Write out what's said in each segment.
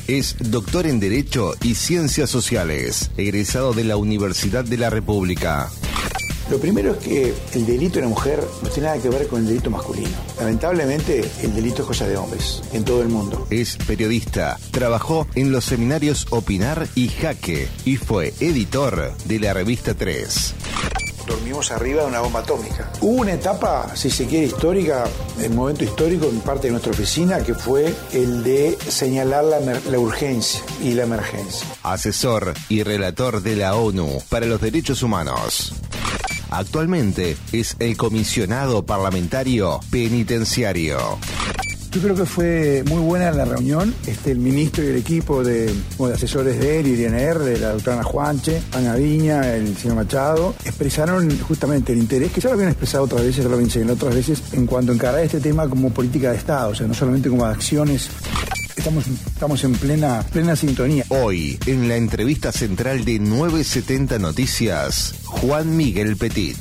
Es doctor en Derecho y Ciencias Sociales, egresado de la Universidad de la República. Lo primero es que el delito de la mujer no tiene nada que ver con el delito masculino. Lamentablemente, el delito es cosa de hombres en todo el mundo. Es periodista, trabajó en los seminarios Opinar y Jaque y fue editor de la revista 3. Dormimos arriba de una bomba atómica. Hubo una etapa, si se quiere, histórica, el momento histórico en parte de nuestra oficina, que fue el de señalar la urgencia y la emergencia. Asesor y relator de la ONU para los Derechos Humanos. Actualmente es el comisionado parlamentario penitenciario. Yo creo que fue muy buena la reunión. El ministro y el equipo de asesores de él y de INR, de la doctora Ana Juanche, Ana Viña, el señor Machado, expresaron justamente el interés que ya lo habían expresado otras veces, ya lo habían señalado otras veces, en cuanto a encarar este tema como política de Estado, o sea, no solamente como acciones. Estamos en plena sintonía. Hoy, en la entrevista central de 970 Noticias, Juan Miguel Petit.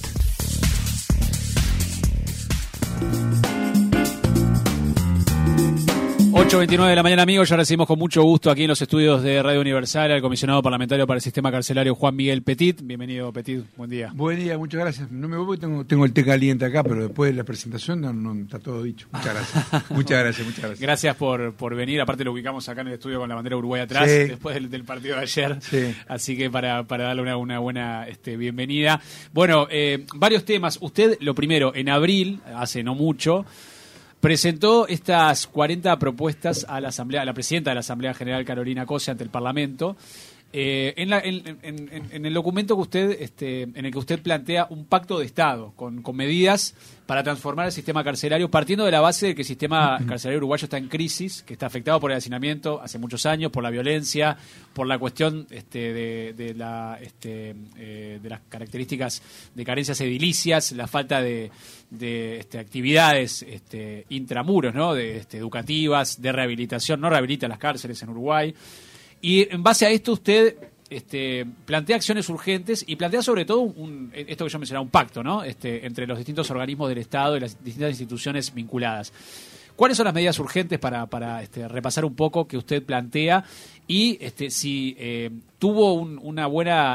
8:29 de la mañana, amigos. Ya recibimos con mucho gusto aquí en los estudios de Radio Universal al comisionado parlamentario para el sistema carcelario, Juan Miguel Petit. Bienvenido, Petit. Buen día. Buen día, muchas gracias. No me voy porque tengo el té caliente acá, pero después de la presentación no está todo dicho. Muchas gracias. Muchas gracias. Gracias por venir. Aparte lo ubicamos acá en el estudio con la bandera Uruguay atrás, sí, después del partido de ayer. Sí. Así que para darle una buena bienvenida. Bueno, varios temas. Usted, lo primero, en abril, hace no mucho, presentó estas 40 propuestas a la Asamblea, a la presidenta de la Asamblea General, Carolina Cose, ante el Parlamento. En el documento que usted, en el que usted plantea un pacto de Estado con medidas para transformar el sistema carcelario, partiendo de la base de que el sistema carcelario uruguayo está en crisis, que está afectado por el hacinamiento hace muchos años, por la violencia, por la cuestión de las características de carencias edilicias, la falta de actividades intramuros, ¿no? Educativas, de rehabilitación. No rehabilita las cárceles en Uruguay. Y en base a esto usted plantea acciones urgentes y plantea sobre todo esto que yo mencionaba, un pacto, ¿no? Entre los distintos organismos del Estado y las distintas instituciones vinculadas. ¿Cuáles son las medidas urgentes para repasar un poco que usted plantea y si tuvo una buena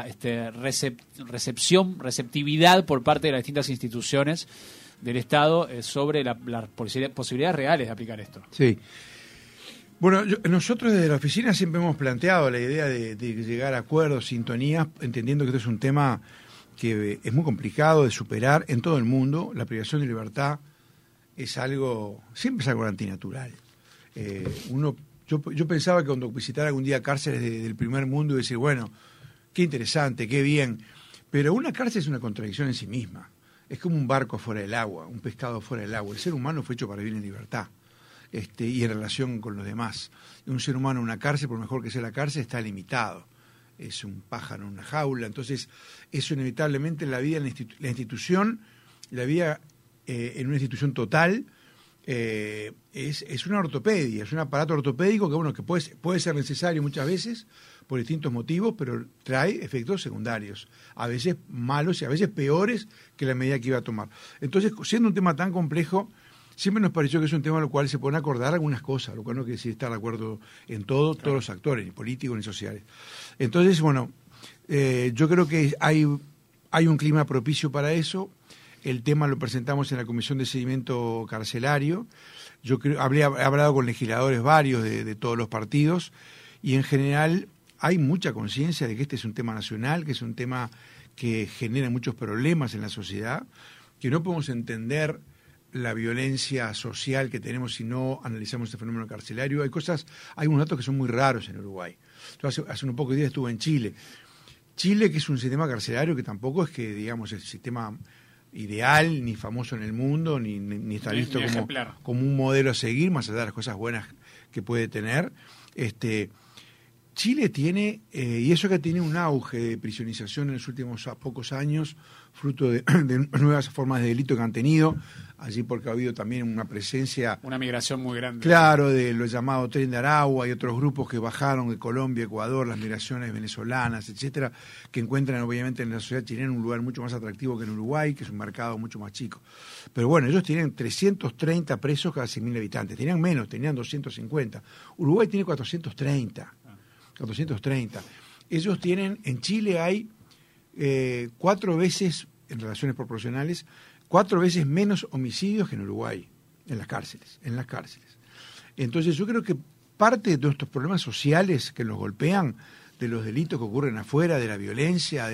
receptividad por parte de las distintas instituciones del Estado sobre las posibilidades reales de aplicar esto? Sí. Bueno, nosotros desde la oficina siempre hemos planteado la idea de llegar a acuerdos, sintonías, entendiendo que esto es un tema que es muy complicado de superar en todo el mundo. La privación de libertad siempre es algo antinatural. Yo pensaba que cuando visitara algún día cárceles del primer mundo iba a decir, bueno, qué interesante, qué bien, pero una cárcel es una contradicción en sí misma. Es como un barco fuera del agua, un pescado fuera del agua. El ser humano fue hecho para vivir en libertad. Y en relación con los demás. Un ser humano en una cárcel, por mejor que sea la cárcel, está limitado. Es un pájaro en una jaula. Entonces, eso inevitablemente en la vida, la institución, la vida en una institución total, es una ortopedia, es un aparato ortopédico que puede ser necesario muchas veces por distintos motivos, pero trae efectos secundarios, a veces malos y a veces peores que la medida que iba a tomar. Entonces, siendo un tema tan complejo, siempre nos pareció que es un tema en el cual se pueden acordar algunas cosas, lo cual no quiere decir estar de acuerdo en todo, claro, todos los actores, ni políticos ni sociales. Entonces, bueno, yo creo que hay un clima propicio para eso. El tema lo presentamos en la Comisión de Seguimiento Carcelario. Yo he hablado con legisladores varios de todos los partidos y en general hay mucha conciencia de que este es un tema nacional, que es un tema que genera muchos problemas en la sociedad, que no podemos entender la violencia social que tenemos si no analizamos este fenómeno carcelario. Hay unos datos que son muy raros en Uruguay. Yo hace unos pocos días estuve en Chile. Chile, que es un sistema carcelario que tampoco es que, digamos, el sistema ideal, ni famoso en el mundo, ni está visto como un modelo a seguir, más allá de las cosas buenas que puede tener. Chile tiene, y eso que tiene un auge de prisionización en los últimos pocos años, fruto de nuevas formas de delito que han tenido. allí porque ha habido también una presencia... Una migración muy grande. Claro, de lo llamado Tren de Aragua y otros grupos que bajaron de Colombia, Ecuador, las migraciones venezolanas, etcétera, que encuentran obviamente en la sociedad chilena un lugar mucho más atractivo que en Uruguay, que es un mercado mucho más chico. Pero bueno, ellos tienen 330 presos cada 100.000 habitantes, tenían menos, tenían 250. Uruguay tiene 430. Ellos tienen, en Chile hay 4 veces, en relaciones proporcionales, 4 veces menos homicidios que en Uruguay, en las cárceles. Entonces yo creo que parte de todos estos problemas sociales que nos golpean, de los delitos que ocurren afuera, de la violencia,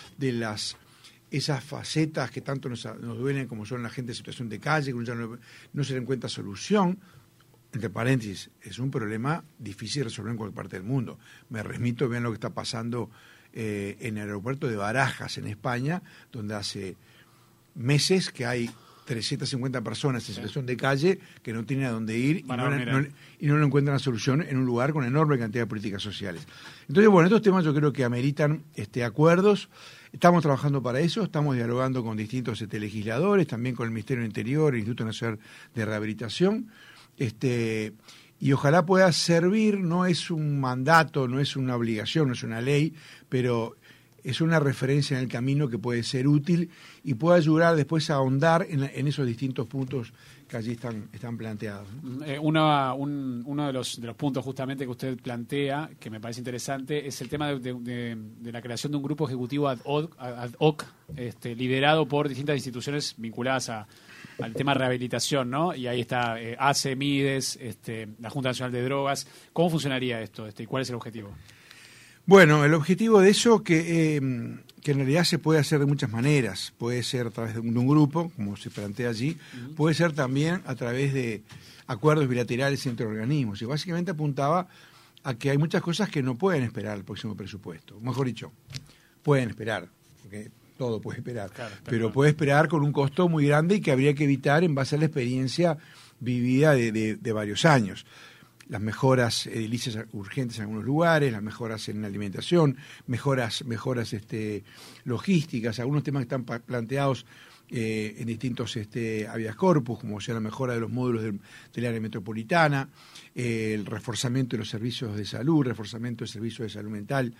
esas facetas que tanto nos duelen, como son la gente en situación de calle, que ya no se le encuentra solución, entre paréntesis, es un problema difícil de resolver en cualquier parte del mundo. Me remito, vean lo que está pasando en el aeropuerto de Barajas, en España, donde hace meses que hay 350 personas en situación de calle que no tienen a dónde ir y no le encuentran la solución en un lugar con enorme cantidad de políticas sociales. Entonces, bueno, estos temas yo creo que ameritan acuerdos. Estamos trabajando para eso, estamos dialogando con distintos legisladores, también con el Ministerio del Interior, el Instituto Nacional de Rehabilitación, y ojalá pueda servir, no es un mandato, no es una obligación, no es una ley, pero es una referencia en el camino que puede ser útil y puede ayudar después a ahondar en esos distintos puntos que allí están planteados. Uno de los puntos justamente que usted plantea, que me parece interesante, es el tema de la creación de un grupo ejecutivo ad hoc liderado por distintas instituciones vinculadas al tema de rehabilitación, ¿no? Y ahí está ACE, Mides, la Junta Nacional de Drogas. ¿Cómo funcionaría esto y cuál es el objetivo? Bueno, el objetivo de eso que en realidad se puede hacer de muchas maneras. Puede ser a través de un grupo, como se plantea allí, puede ser también a través de acuerdos bilaterales entre organismos. Y básicamente apuntaba a que hay muchas cosas que no pueden esperar al próximo presupuesto. Mejor dicho, pueden esperar, porque todo puede esperar, claro, pero puede esperar con un costo muy grande y que habría que evitar en base a la experiencia vivida de varios años. Las mejoras edilicias urgentes en algunos lugares, las mejoras en la alimentación, mejoras logísticas, algunos temas que están planteados en distintos habeas corpus, como sea la mejora de los módulos del área metropolitana, el reforzamiento de los servicios de salud, reforzamiento de servicios de salud mental,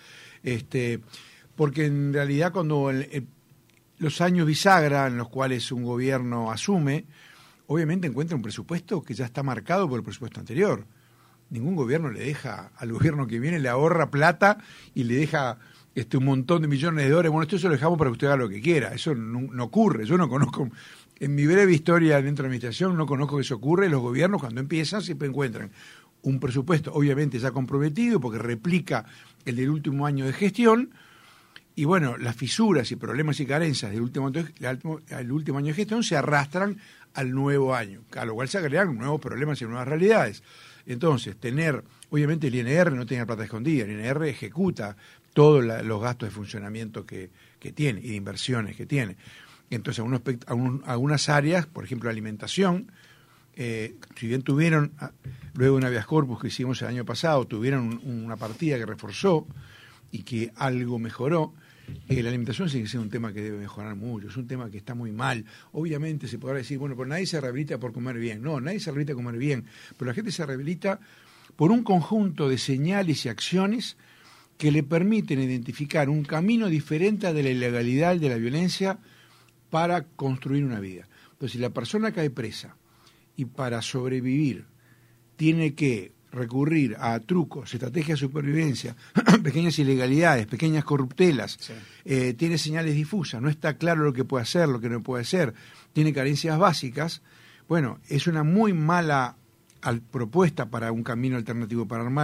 porque en realidad cuando los años bisagra en los cuales un gobierno asume, obviamente encuentra un presupuesto que ya está marcado por el presupuesto anterior. Ningún gobierno le deja al gobierno que viene, le ahorra plata y le deja un montón de millones de dólares. Bueno, esto se lo dejamos para que usted haga lo que quiera. Eso no ocurre. Yo no conozco, en mi breve historia dentro de la administración, no conozco que eso ocurre. Los gobiernos cuando empiezan siempre encuentran un presupuesto obviamente ya comprometido porque replica el del último año de gestión. Y bueno, las fisuras y problemas y carencias del último año de gestión se arrastran al nuevo año, a lo cual se agregan nuevos problemas y nuevas realidades. Entonces, obviamente el INR no tiene plata escondida, el INR ejecuta todos los gastos de funcionamiento que tiene y de inversiones que tiene. Entonces, algunas áreas, por ejemplo, la alimentación, si bien tuvieron, luego de un habeas corpus que hicimos el año pasado, tuvieron una partida que reforzó y que algo mejoró, la alimentación sigue siendo un tema que debe mejorar mucho, es un tema que está muy mal. Obviamente se podrá decir, bueno, pero nadie se rehabilita por comer bien. No, nadie se rehabilita por comer bien, pero la gente se rehabilita por un conjunto de señales y acciones que le permiten identificar un camino diferente de la ilegalidad y de la violencia para construir una vida. Entonces, si la persona cae presa y para sobrevivir tiene que recurrir a trucos, estrategias de supervivencia, pequeñas ilegalidades, pequeñas corruptelas, sí. Tiene señales difusas, no está claro lo que puede hacer, lo que no puede hacer, tiene carencias básicas, bueno, es una muy mala propuesta para un camino alternativo, para armar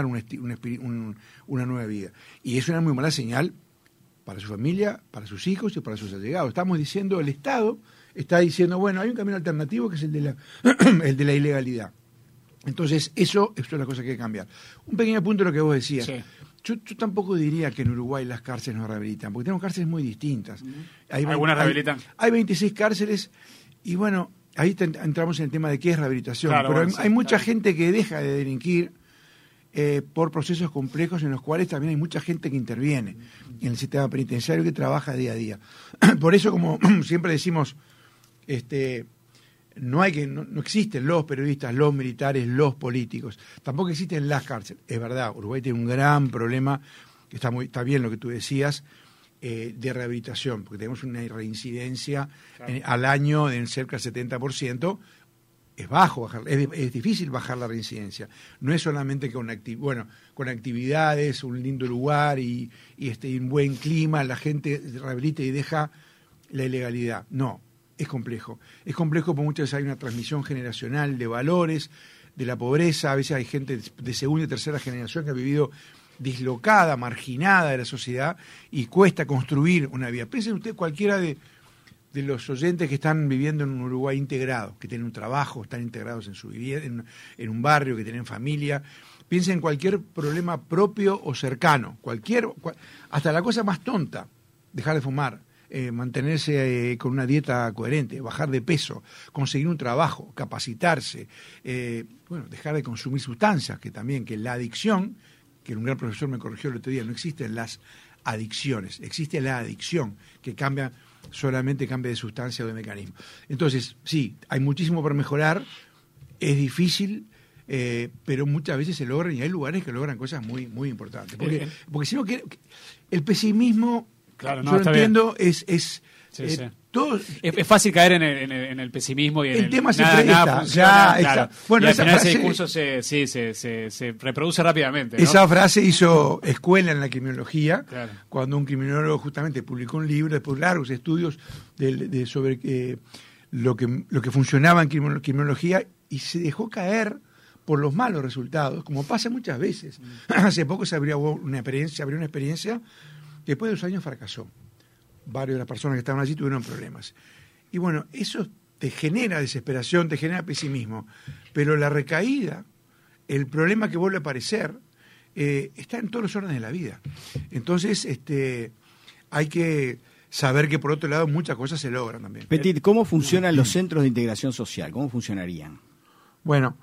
una nueva vida. Y es una muy mala señal para su familia, para sus hijos y para sus allegados. Estamos diciendo, el Estado está diciendo, bueno, hay un camino alternativo que es el de la ilegalidad. Entonces, eso es la cosa que hay que cambiar. Un pequeño punto de lo que vos decías. Sí. Yo tampoco diría que en Uruguay las cárceles no rehabilitan, porque tenemos cárceles muy distintas. ¿Algunas rehabilitan? Hay 26 cárceles y bueno, ahí entramos en el tema de qué es rehabilitación. Claro, pero hay mucha gente que deja de delinquir por procesos complejos en los cuales también hay mucha gente que interviene en el sistema penitenciario que trabaja día a día. Por eso, como siempre decimos, no existen los periodistas, los militares, los políticos. Tampoco existen las cárceles. Es verdad, Uruguay tiene un gran problema, está bien lo que tú decías, de rehabilitación, porque tenemos una reincidencia al año en cerca del 70%. Es bajo, es difícil bajar la reincidencia. No es solamente con actividades, un lindo lugar y un buen clima, la gente rehabilita y deja la ilegalidad. No, es complejo. Es complejo porque muchas veces hay una transmisión generacional de valores, de la pobreza. A veces hay gente de segunda y tercera generación que ha vivido dislocada, marginada de la sociedad y cuesta construir una vida. Piensen ustedes cualquiera de los oyentes que están viviendo en un Uruguay integrado, que tienen un trabajo, están integrados en su vivienda, en un barrio, que tienen familia. Piensen en cualquier problema propio o cercano, hasta la cosa más tonta, dejar de fumar, mantenerse con una dieta coherente, bajar de peso, conseguir un trabajo, capacitarse, dejar de consumir sustancias, que la adicción, que un gran profesor me corrigió el otro día, no existen las adicciones, existe la adicción, que solamente cambia de sustancia o de mecanismo. Entonces, sí, hay muchísimo por mejorar, es difícil, pero muchas veces se logran y hay lugares que logran cosas muy, muy importantes. Porque si no, el pesimismo, claro, yo lo entiendo, todo, es fácil caer en el pesimismo y en el tema nada funciona, claro. Bueno, y al final ese discurso se reproduce rápidamente, ¿no? Esa frase hizo escuela en la criminología, claro, cuando un criminólogo justamente publicó un libro después de largos estudios sobre lo que funcionaba en criminología y se dejó caer por los malos resultados, como pasa muchas veces. Hace poco se abrió una experiencia que después de 2 años fracasó. Varios de las personas que estaban allí tuvieron problemas. Y bueno, eso te genera desesperación, te genera pesimismo. Pero la recaída, el problema que vuelve a aparecer, está en todos los órdenes de la vida. Entonces, hay que saber que por otro lado muchas cosas se logran también. Petit, ¿cómo funcionan los centros de integración social? ¿Cómo funcionarían? Bueno,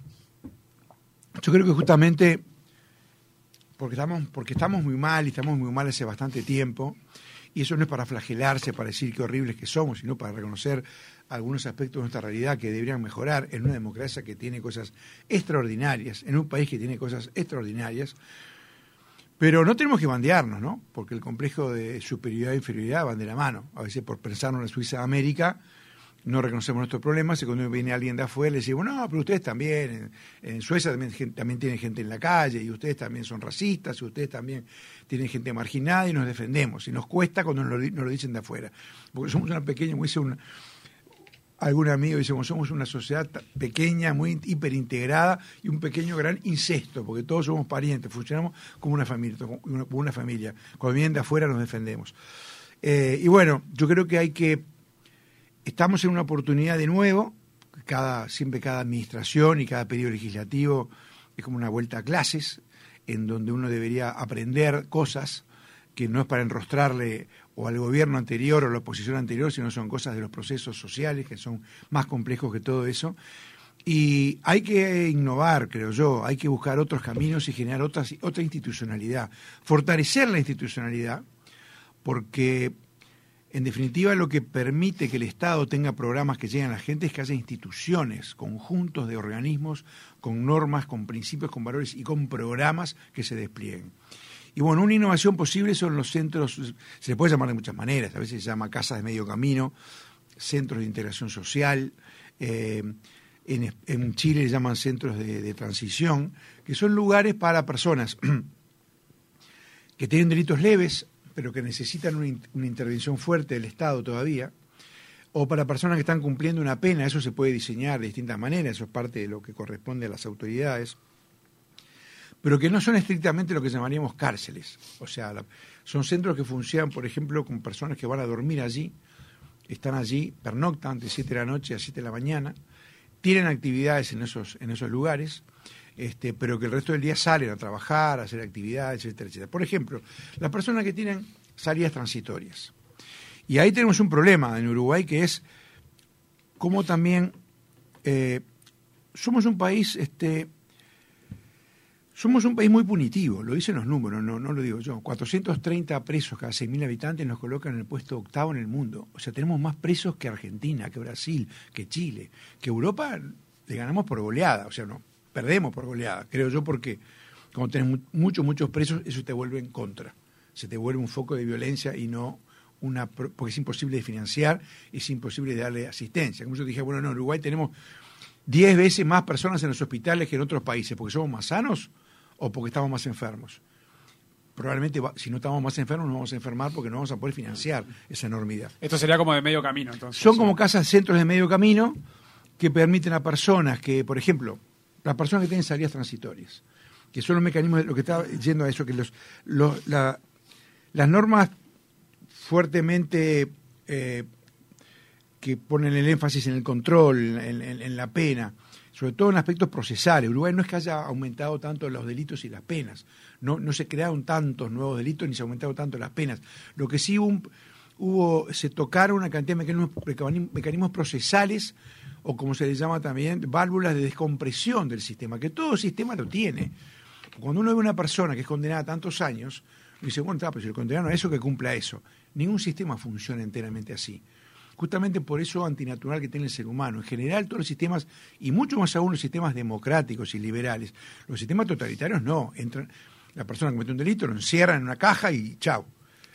yo creo que justamente porque estamos muy mal y estamos muy mal hace bastante tiempo. Y eso no es para flagelarse, para decir qué horribles que somos, sino para reconocer algunos aspectos de nuestra realidad que deberían mejorar en una democracia que tiene cosas extraordinarias, en un país que tiene cosas extraordinarias. Pero no tenemos que bandearnos, ¿no? Porque el complejo de superioridad e inferioridad van de la mano. A veces por pensarnos en la Suiza de América no reconocemos nuestros problemas y cuando viene alguien de afuera le decimos, no, pero ustedes también, en Suecia también tienen gente en la calle y ustedes también son racistas y ustedes también tienen gente marginada y nos defendemos. Y nos cuesta cuando nos lo dicen de afuera. Porque somos una pequeña, como dice algún amigo, dice, somos una sociedad pequeña, muy hiperintegrada y un pequeño gran incesto, porque todos somos parientes, funcionamos como una familia. Cuando vienen de afuera nos defendemos. Y bueno, yo creo que estamos en una oportunidad de nuevo, siempre cada administración y cada periodo legislativo es como una vuelta a clases, en donde uno debería aprender cosas que no es para enrostrarle o al gobierno anterior o a la oposición anterior, sino son cosas de los procesos sociales que son más complejos que todo eso. Y hay que innovar, creo yo, hay que buscar otros caminos y generar otra institucionalidad, fortalecer la institucionalidad, porque en definitiva lo que permite que el Estado tenga programas que lleguen a la gente es que haya instituciones, conjuntos de organismos con normas, con principios, con valores y con programas que se desplieguen. Y bueno, una innovación posible son los centros, se le puede llamar de muchas maneras, a veces se llama casas de medio camino, centros de integración social, en Chile le llaman centros de transición, que son lugares para personas que tienen delitos leves, pero que necesitan una intervención fuerte del Estado todavía, o para personas que están cumpliendo una pena. Eso se puede diseñar de distintas maneras, eso es parte de lo que corresponde a las autoridades, pero que no son estrictamente lo que llamaríamos cárceles. O sea, son centros que funcionan, por ejemplo, con personas que van a dormir allí, están allí, pernoctan de 7 de la noche a 7 de la mañana, tienen actividades en esos lugares, pero que el resto del día salen a trabajar, a hacer actividades, etcétera, etcétera. Por ejemplo, las personas que tienen salidas transitorias. Y ahí tenemos un problema en Uruguay, que es cómo también somos un país Somos un país muy punitivo, lo dicen los números, no lo digo yo. 430 presos cada 6.000 habitantes nos colocan en el puesto 8º en el mundo. O sea, tenemos más presos que Argentina, que Brasil, que Chile, que Europa le ganamos por goleada. O sea, no, perdemos por goleada, creo yo, porque cuando tenés muchos presos, eso te vuelve en contra. Se te vuelve un foco de violencia y no porque es imposible de financiar, es imposible de darle asistencia. Como yo dije, bueno, no, en Uruguay tenemos 10 veces más personas en los hospitales que en otros países, porque somos más sanos o porque estamos más enfermos. Probablemente, si no estamos más enfermos, nos vamos a enfermar porque no vamos a poder financiar esa enormidad. Esto sería como de medio camino, entonces. Son como casas, centros de medio camino que permiten a personas que, por ejemplo, las personas que tienen salidas transitorias, que son los mecanismos de lo que estaba diciendo a eso, que las normas fuertemente que ponen el énfasis en el control, en la pena, sobre todo en aspectos procesales. Uruguay no es que haya aumentado tanto los delitos y las penas, no se crearon tantos nuevos delitos ni se aumentaron tanto las penas. Lo que sí se tocaron una cantidad de mecanismos procesales, o como se les llama también, válvulas de descompresión del sistema, que todo sistema lo tiene. Cuando uno ve a una persona que es condenada a tantos años, dice, bueno, pero si lo condenaron a eso, que cumpla eso. Ningún sistema funciona enteramente así. Justamente por eso antinatural que tiene el ser humano. En general, todos los sistemas, y mucho más aún los sistemas democráticos y liberales, los sistemas totalitarios no. La persona que comete un delito, lo encierran en una caja y chau.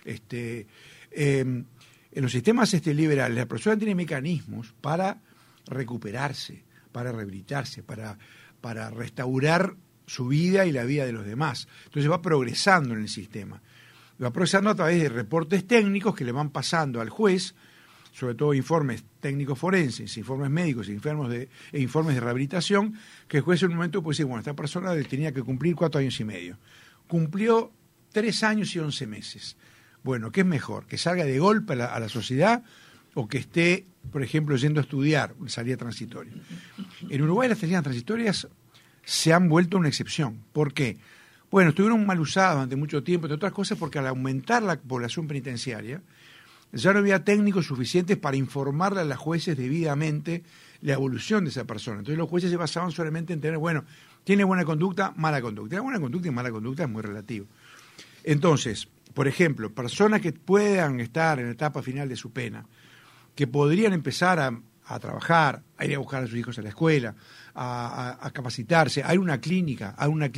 En los sistemas liberales, la persona tiene mecanismos para recuperarse, para rehabilitarse, para restaurar su vida y la vida de los demás. Entonces va progresando en el sistema. Va progresando a través de reportes técnicos que le van pasando al juez, sobre todo informes técnicos forenses, informes médicos e informes de rehabilitación, que el juez en un momento puede decir, bueno, esta persona tenía que cumplir 4 años y medio. Cumplió 3 años y 11 meses. Bueno, ¿qué es mejor? ¿Que salga de golpe a la sociedad o que esté, por ejemplo, yendo a estudiar una salida transitoria? En Uruguay las salidas transitorias se han vuelto una excepción. ¿Por qué? Bueno, estuvieron mal usados durante mucho tiempo, entre otras cosas porque al aumentar la población penitenciaria, ya no había técnicos suficientes para informarle a los jueces debidamente la evolución de esa persona. Entonces los jueces se basaban solamente en tener, bueno, tiene buena conducta, mala conducta. La buena conducta y mala conducta es muy relativo. Entonces, por ejemplo, personas que puedan estar en la etapa final de su pena, que podrían empezar a trabajar, a ir a buscar a sus hijos a la escuela, a capacitarse. Hay una clínica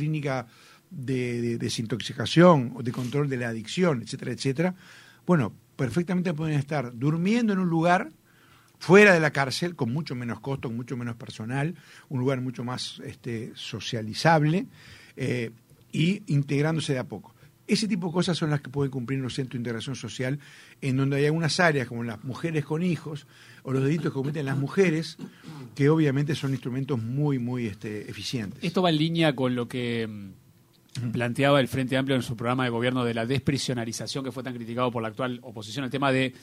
de desintoxicación o de control de la adicción, etcétera, etcétera. Bueno, perfectamente pueden estar durmiendo en un lugar fuera de la cárcel, con mucho menos costo, con mucho menos personal, un lugar mucho más socializable y integrándose de a poco. Ese tipo de cosas son las que pueden cumplir los centros de integración social, en donde hay algunas áreas como las mujeres con hijos o los delitos que cometen las mujeres, que obviamente son instrumentos muy, muy eficientes. Esto va en línea con lo que planteaba el Frente Amplio en su programa de gobierno de la desprisionalización, que fue tan criticado por la actual oposición, el tema de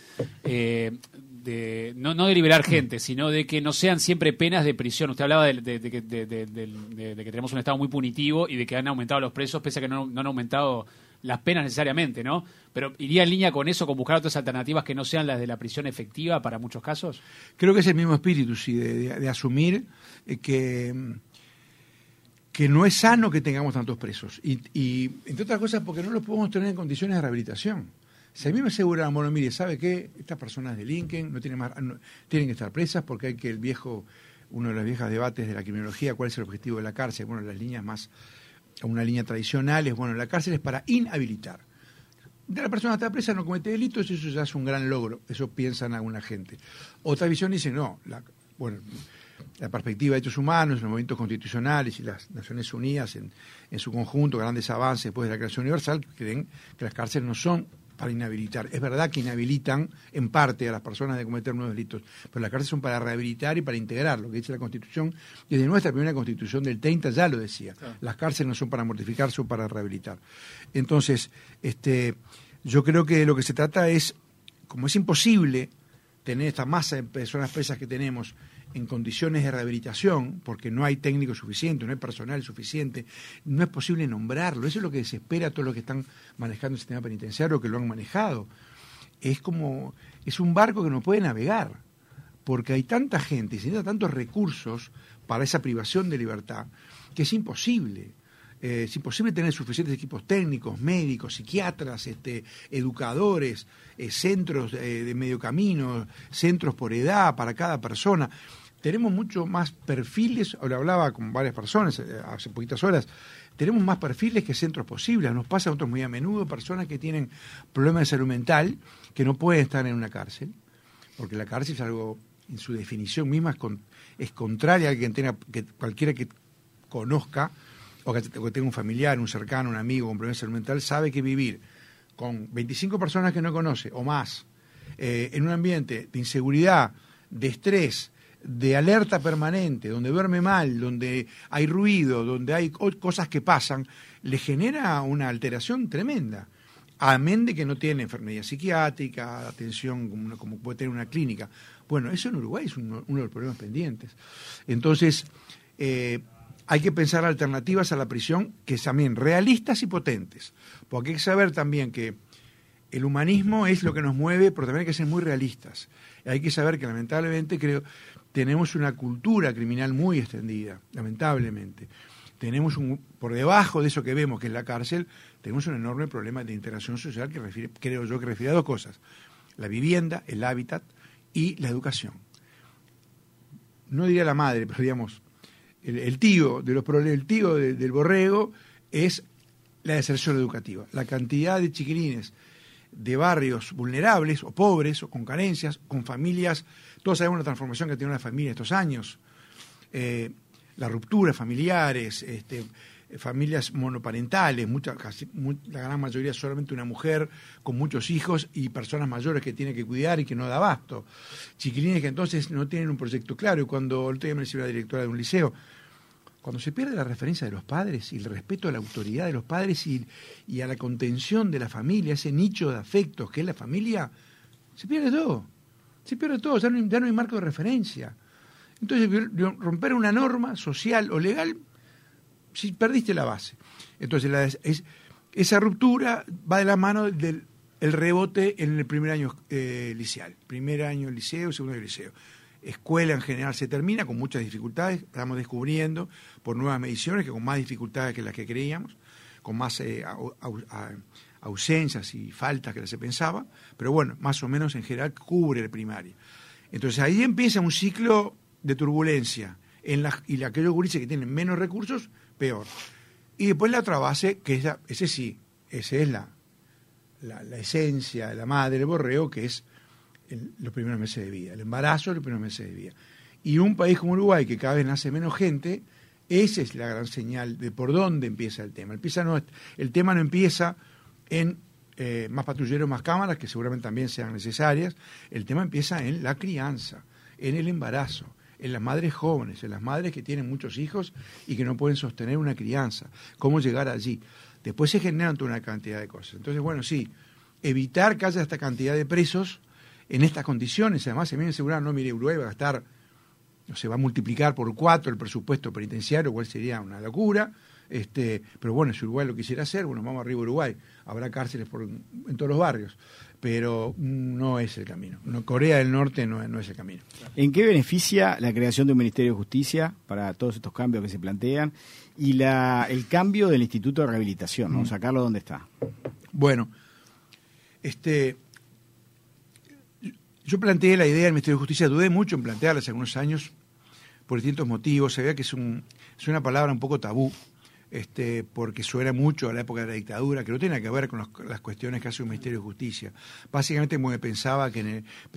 no de liberar gente, sino de que no sean siempre penas de prisión. Usted hablaba de que tenemos un Estado muy punitivo y de que han aumentado los presos, pese a que no han aumentado las penas necesariamente, ¿no? Pero ¿iría en línea con eso, con buscar otras alternativas que no sean las de la prisión efectiva para muchos casos? Creo que es el mismo espíritu, sí, de asumir que no es sano que tengamos tantos presos. Y entre otras cosas, porque no los podemos tener en condiciones de rehabilitación. Si a mí me aseguran, bueno, mire, ¿sabe qué? Estas personas delinquen, tienen que estar presas porque hay que uno de los viejos debates de la criminología, ¿cuál es el objetivo de la cárcel? Bueno, las líneas una línea tradicional es, bueno, la cárcel es para inhabilitar. De la persona está presa, no comete delitos, eso ya es un gran logro, eso piensan alguna gente. Otra visión dice, no, la perspectiva de derechos humanos, los movimientos constitucionales y las Naciones Unidas en su conjunto, grandes avances después de la Declaración Universal, creen que las cárceles no son para inhabilitar. Es verdad que inhabilitan en parte a las personas de cometer nuevos delitos, pero las cárceles son para rehabilitar y para integrar, lo que dice la Constitución. Desde nuestra primera Constitución del 30 ya lo decía. Claro. Las cárceles no son para mortificar, son para rehabilitar. Entonces, yo creo que lo que se trata es, como es imposible tener esta masa de personas presas que tenemos en condiciones de rehabilitación, porque no hay técnico suficiente, no hay personal suficiente, no es posible nombrarlo. Eso es lo que desespera a todos los que están manejando el sistema penitenciario, que lo han manejado. Es un barco que no puede navegar, porque hay tanta gente y se necesitan tantos recursos para esa privación de libertad, que es imposible. es imposible tener suficientes equipos técnicos, médicos, psiquiatras, educadores, centros de medio camino, centros por edad para cada persona. Tenemos mucho más perfiles, ahora hablaba con varias personas hace poquitas horas, tenemos más perfiles que centros posibles. Nos pasa a nosotros muy a menudo personas que tienen problemas de salud mental que no pueden estar en una cárcel, porque la cárcel es algo, en su definición misma, es contraria a alguien que cualquiera que conozca o que tenga un familiar, un cercano, un amigo con problemas de salud mental, sabe que vivir con 25 personas que no conoce o más, en un ambiente de inseguridad, de estrés, de alerta permanente, donde duerme mal, donde hay ruido, donde hay cosas que pasan, le genera una alteración tremenda. Amén de que no tiene enfermedad psiquiátrica, atención como puede tener una clínica. Bueno, eso en Uruguay es uno de los problemas pendientes. Entonces, hay que pensar alternativas a la prisión que sean también realistas y potentes, porque hay que saber también que el humanismo es lo que nos mueve, pero también hay que ser muy realistas. Hay que saber que lamentablemente tenemos una cultura criminal muy extendida, lamentablemente. Tenemos por debajo de eso que vemos, que es la cárcel, tenemos un enorme problema de integración social que creo yo que refiere a dos cosas: la vivienda, el hábitat y la educación. No diría la madre, pero digamos, el tío de los problemas, el tío del borrego es la deserción educativa. La cantidad de chiquilines de barrios vulnerables o pobres o con carencias, con familias, todos sabemos la transformación que tiene una familia estos años, la ruptura familiares, familias monoparentales, la gran mayoría solamente una mujer con muchos hijos y personas mayores que tiene que cuidar y que no da abasto, chiquilines que entonces no tienen un proyecto claro. Y cuando el otro día me decía la directora de un liceo, cuando se pierde la referencia de los padres y el respeto a la autoridad de los padres y a la contención de la familia, ese nicho de afectos que es la familia, se pierde todo. Ya no hay marco de referencia. Entonces, romper una norma social o legal, si perdiste la base. Entonces, esa ruptura va de la mano del rebote en el primer año liceal. Primer año liceo, segundo año liceo. Escuela en general se termina con muchas dificultades, estamos descubriendo por nuevas mediciones que con más dificultades que las que creíamos, con más ausencias y faltas que se pensaba, pero bueno, más o menos en general cubre el primario. Entonces ahí empieza un ciclo de turbulencia, y aquellos gurises que tienen menos recursos, peor. Y después la otra base, que esa es la esencia, la madre del borrego, que es los primeros meses de vida, el embarazo, los primeros meses de vida. Y un país como Uruguay, que cada vez nace menos gente, esa es la gran señal de por dónde empieza el tema. El tema no empieza en más patrulleros, más cámaras, que seguramente también sean necesarias. El tema empieza en la crianza, en el embarazo, en las madres jóvenes, en las madres que tienen muchos hijos y que no pueden sostener una crianza. ¿Cómo llegar allí? Después se generan toda una cantidad de cosas. Entonces, bueno, sí, evitar que haya esta cantidad de presos en estas condiciones. Además, se me asegurar, no, mire, Uruguay va a gastar, va a multiplicar por 4 el presupuesto penitenciario, cual sería una locura. Pero bueno, si Uruguay lo quisiera hacer, bueno, vamos arriba a Uruguay. Habrá cárceles en todos los barrios, pero no es el camino. Corea del Norte no es el camino. ¿En qué beneficia la creación de un Ministerio de Justicia para todos estos cambios que se plantean y el cambio del Instituto de Rehabilitación, ¿no? Sacarlo donde está? Bueno, yo planteé la idea del Ministerio de Justicia, dudé mucho en plantearla hace algunos años por distintos motivos. Se veía que es una palabra un poco tabú, porque suena mucho a la época de la dictadura, que no tiene que ver con las cuestiones que hace un Ministerio de Justicia. Básicamente porque pensaba que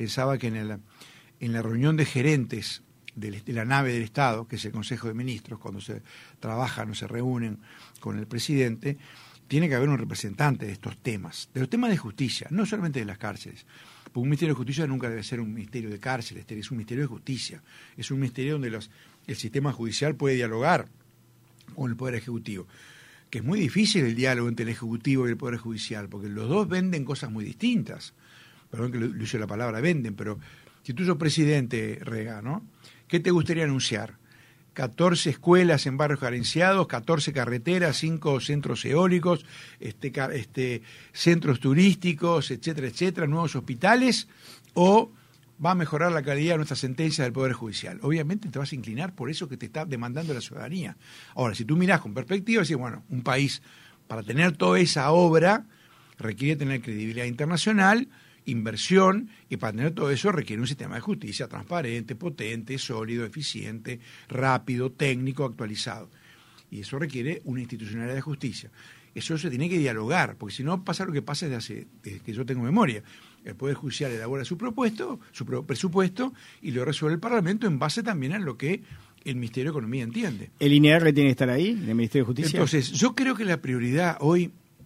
en la reunión de gerentes de la nave del Estado, que es el Consejo de Ministros, cuando se trabajan o se reúnen con el presidente, tiene que haber un representante de estos temas, de los temas de justicia, no solamente de las cárceles. Porque un Ministerio de Justicia nunca debe ser un ministerio de cárceles, es un Ministerio de Justicia, es un ministerio donde el sistema judicial puede dialogar con el Poder Ejecutivo, que es muy difícil el diálogo entre el Ejecutivo y el Poder Judicial, porque los dos venden cosas muy distintas. Perdón que le use la palabra venden, pero si tú sos presidente, Rega, ¿no? ¿Qué te gustaría anunciar? 14 escuelas en barrios carenciados, 14 carreteras, 5 centros eólicos, centros turísticos, etcétera, etcétera, nuevos hospitales, o va a mejorar la calidad de nuestras sentencias del Poder Judicial. Obviamente te vas a inclinar por eso que te está demandando la ciudadanía. Ahora, si tú mirás con perspectiva, decís, bueno, un país, para tener toda esa obra, requiere tener credibilidad internacional, inversión, y para tener todo eso requiere un sistema de justicia transparente, potente, sólido, eficiente, rápido, técnico, actualizado. Y eso requiere una institucionalidad de justicia. Eso se tiene que dialogar, porque si no pasa lo que pasa desde que yo tengo memoria. El Poder Judicial elabora su presupuesto, y lo resuelve el Parlamento en base también a lo que el Ministerio de Economía entiende. ¿El INER tiene que estar ahí, en el Ministerio de Justicia? Entonces, yo creo que la prioridad hoy,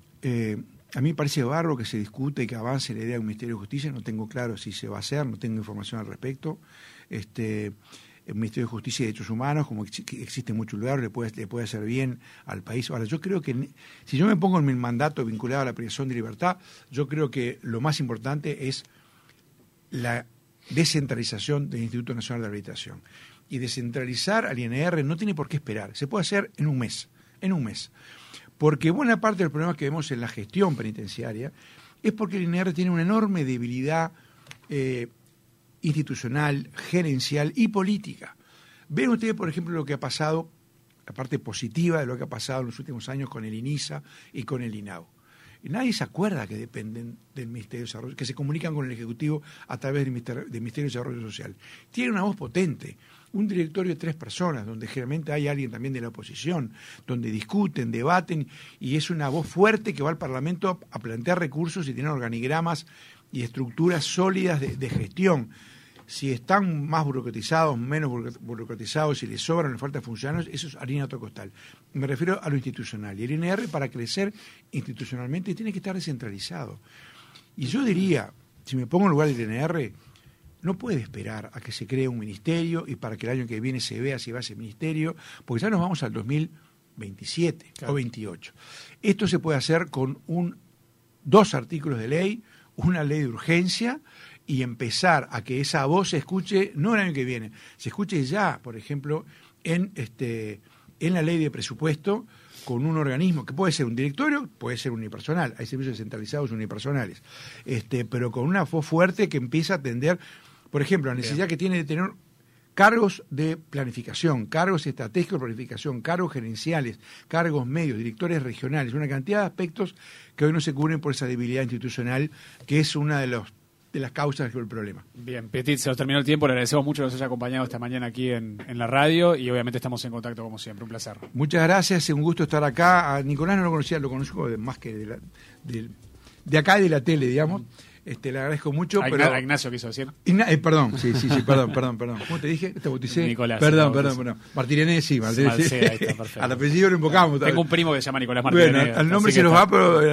a mí me parece bárbaro que se discute y que avance la idea de un Ministerio de Justicia. No tengo claro si se va a hacer, no tengo información al respecto. El Ministerio de Justicia y Derechos Humanos, como existe en muchos lugares, le puede hacer bien al país. Ahora, yo creo que si yo me pongo en mi mandato vinculado a la privación de libertad, yo creo que lo más importante es la descentralización del Instituto Nacional de Rehabilitación. Y descentralizar al INR no tiene por qué esperar, se puede hacer en un mes. Porque buena parte del problema que vemos en la gestión penitenciaria es porque el INR tiene una enorme debilidad institucional, gerencial y política. Ven ustedes, por ejemplo, lo que ha pasado, la parte positiva de lo que ha pasado en los últimos años con el INISA y con el INAU. Y nadie se acuerda que dependen del Ministerio de Desarrollo, que se comunican con el Ejecutivo a través del Ministerio de Desarrollo Social. Tiene una voz potente, un directorio de 3 personas, donde generalmente hay alguien también de la oposición, donde discuten, debaten, y es una voz fuerte que va al Parlamento a plantear recursos y tiene organigramas y estructuras sólidas de gestión. Si están más burocratizados, menos burocratizados, si les sobran, les faltan funcionarios, eso es harina de otro costal. Me refiero a lo institucional. Y el INR, para crecer institucionalmente, tiene que estar descentralizado. Y yo diría, si me pongo en lugar del INR, no puede esperar a que se cree un ministerio y para que el año que viene se vea si va a ese ministerio, porque ya nos vamos al 2027 o 28. Esto se puede hacer con 2 artículos de ley, una ley de urgencia, y empezar a que esa voz se escuche, no el año que viene, se escuche ya, por ejemplo, en la ley de presupuesto, con un organismo que puede ser un directorio, puede ser unipersonal, hay servicios descentralizados unipersonales, pero con una voz fuerte que empieza a atender, por ejemplo, la necesidad que tiene de tener cargos de planificación, cargos estratégicos de planificación, cargos gerenciales, cargos medios, directores regionales, una cantidad de aspectos que hoy no se cubren por esa debilidad institucional, que es una de las causas del problema. Bien, Petit, se nos terminó el tiempo, le agradecemos mucho que nos haya acompañado esta mañana aquí en la radio y obviamente estamos en contacto como siempre, un placer. Muchas gracias, es un gusto estar acá. A Nicolás no lo conocía, lo conozco más que de acá y de la tele, digamos. Le agradezco mucho. A Ignacio quiso decir. Perdón, sí, perdón. ¿Cómo te dije? ¿Te bauticé? Nicolás. Perdón. Martínez, sí. Sí, ahí está, perfecto. Al apellido lo invocamos. Tengo un primo que se llama Nicolás Martínez. Bueno, al nombre se nos va,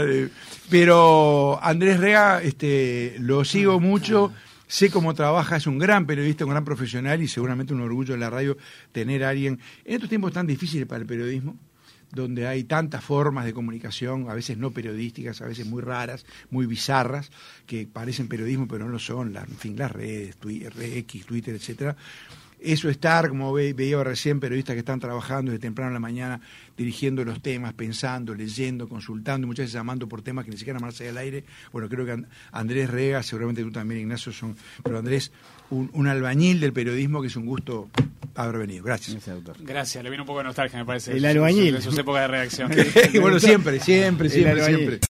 pero Andrés Rega, lo sigo mucho. Sé cómo trabaja, es un gran periodista, un gran profesional y seguramente un orgullo en la radio tener a alguien en estos tiempos tan difíciles para el periodismo, donde hay tantas formas de comunicación, a veces no periodísticas, a veces muy raras, muy bizarras, que parecen periodismo pero no lo son, las redes, Twitter, etcétera. Eso estar, como veía recién, periodistas que están trabajando desde temprano en la mañana, dirigiendo los temas, pensando, leyendo, consultando, muchas veces llamando por temas que ni siquiera marcha del aire. Bueno, creo que Andrés Rega, seguramente tú también, Ignacio, pero Andrés, un albañil del periodismo que es un gusto haber venido. Gracias. Gracias, le vino un poco de nostalgia, me parece. El albañil. De sus épocas de redacción. Bueno, siempre.